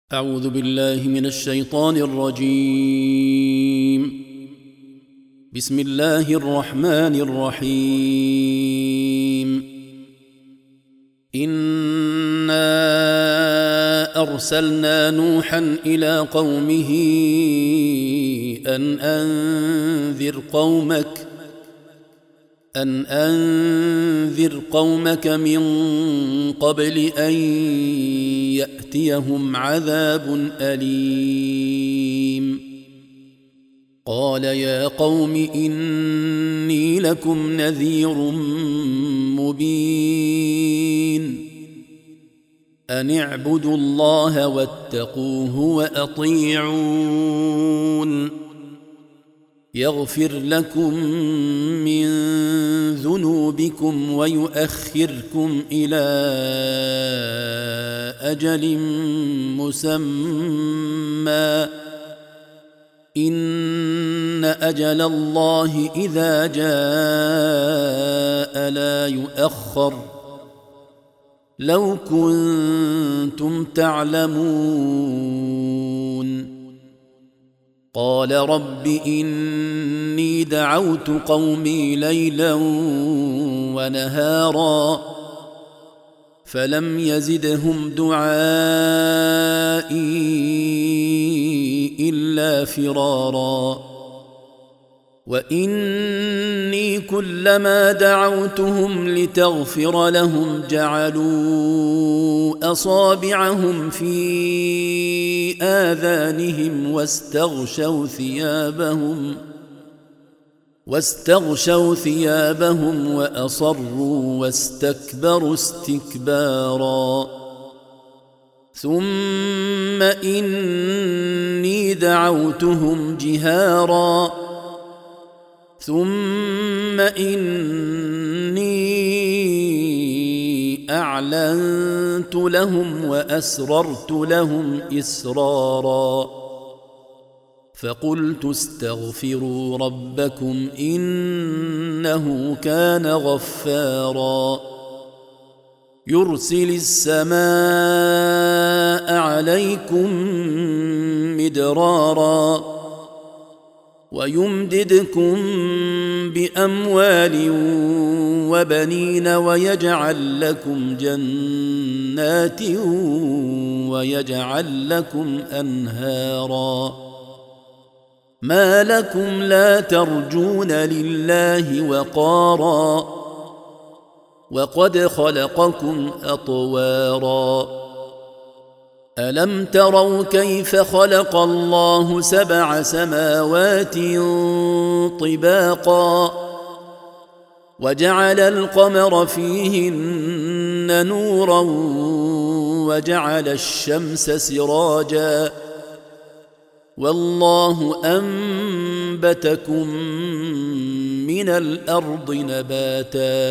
أعوذ بالله من الشيطان الرجيم. بسم الله الرحمن الرحيم. إنا أرسلنا نوحا إلى قومه أن أنذر قومك من قبل أن يأتيهم عذاب أليم. قال يا قوم إني لكم نذير مبين. أن اعبدوا الله واتقوه وأطيعون. يغفر لكم من ذنوبكم ويؤخركم إلى أجل مسمى إن أجل الله إذا جاء لا يؤخر لو كنتم تعلمون. قال رب إني دعوت قومي ليلا ونهارا فلم يزدهم دعائي إلا فرارا. وإني كلما دعوتهم لتغفر لهم جعلوا أصابعهم في آذانهم واستغشوا ثيابهم وأصروا واستكبروا استكبارا. ثم إني دعوتهم جهارا ثم إني أعلنت لهم وأسررت لهم إسرارا. فقلت استغفروا ربكم إنه كان غفارا. يرسل السماء عليكم مدرارا ويمددكم بأموال وبنين ويجعل لكم جنات ويجعل لكم أنهارا. ما لكم لا ترجون لله وقارا وقد خلقكم أطوارا. ألم تروا كيف خلق الله 7 سماوات طباقا وجعل القمر فيهن نورا وجعل الشمس سراجا والله أنبتكم من الأرض نباتا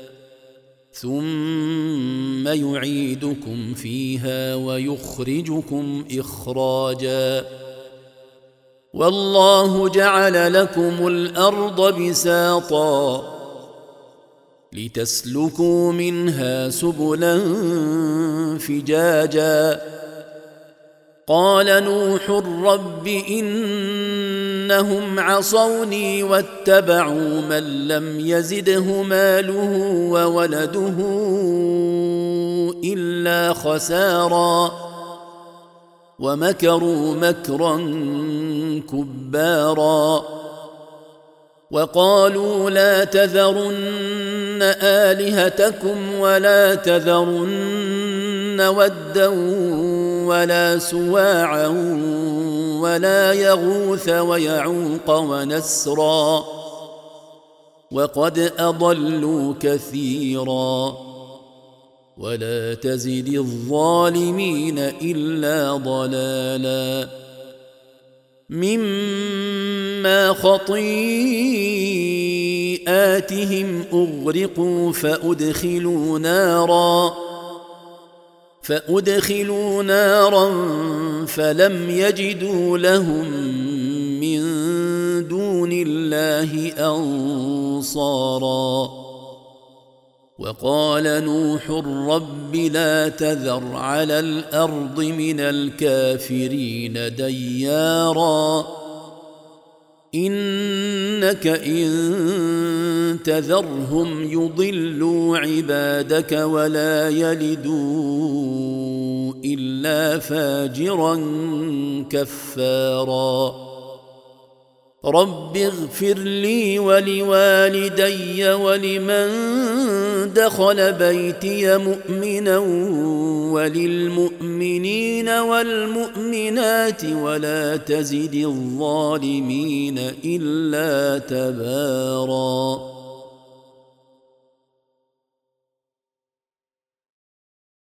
ثم يعيدكم فيها ويخرجكم إخراجا. والله جعل لكم الأرض بساطا لتسلكوا منها سبلا فجاجا. قال نوح رب إنهم عصوني واتبعوا من لم يزده ماله وولده إلا خسارا ومكروا مكرا كبارا. وقالوا لا تذرن آلهتكم ولا تذرن ودا ولا سواعا ولا يغوث ويعوق ونسرا وقد أضلوا كثيرا ولا تزد الظالمين إلا ضلالا. مما خطيئاتهم أغرقوا فأدخلوا نارا فلم يجدوا لهم من دون الله أنصارا. وقال نوح رب لا تذر على الأرض من الكافرين ديارا إنك إن تذرهم يضلوا عبادك ولا يلدوا إلا فاجرا كفارا رب اغفر لي ولوالدي ولمن دخل بيتي مؤمنا وللمؤمنين والمؤمنات ولا تزد الظالمين إلا تباراً